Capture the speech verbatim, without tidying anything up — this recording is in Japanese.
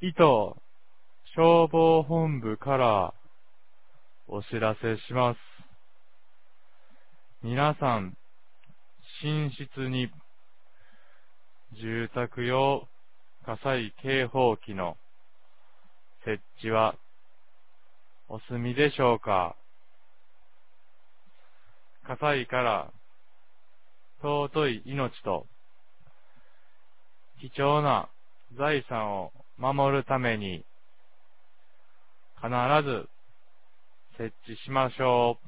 糸消防本部からお知らせします。皆さん、寝室に住宅用火災警報器の設置はお済みでしょうか。火災から尊い命と貴重な財産を守るために必ず設置しましょう。